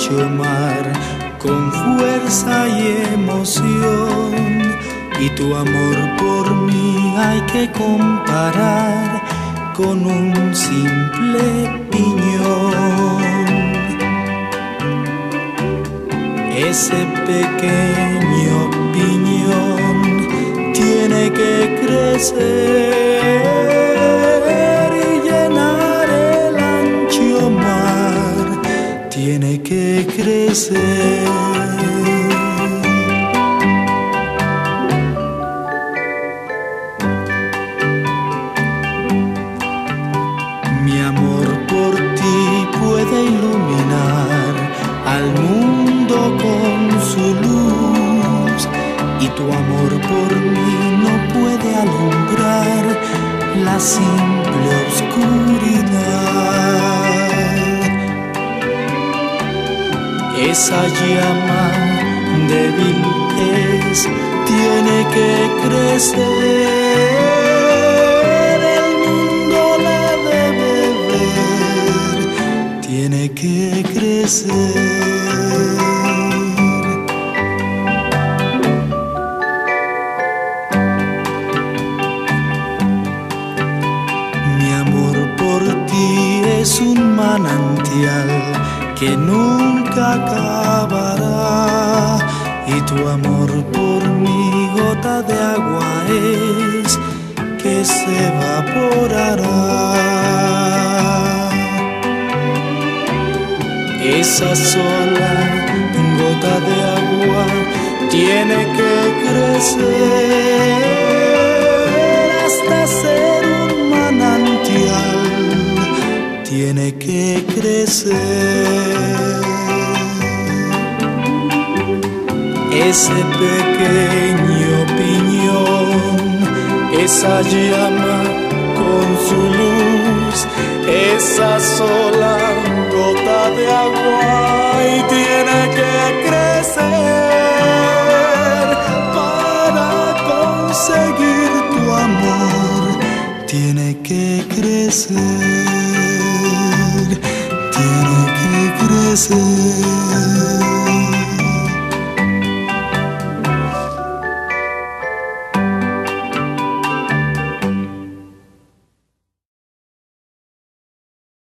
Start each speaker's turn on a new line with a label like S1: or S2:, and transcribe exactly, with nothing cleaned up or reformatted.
S1: ancho mar con fuerza y emoción, y tu amor por mí hay que comparar con un simple piñón. Ese pequeño piñón tiene que crecer y llenar el ancho mar, tiene que crecer. Mi amor por ti puede iluminar al mundo con su luz, y tu amor por mí no puede alumbrar la simple oscuridad. Esa llama débil es, tiene que crecer, el mundo la debe ver, tiene que crecer. Mi amor por ti es un manantial que nunca acabará, y tu amor por mi gota de agua es que se evaporará. Esa sola gota de agua tiene que crecer hasta ser un manantial, tiene que crecer. Ese pequeño piñón, esa llama con su luz, esa sola gota de agua, y tiene que crecer para conseguir tu amor, tiene que crecer, tiene que crecer.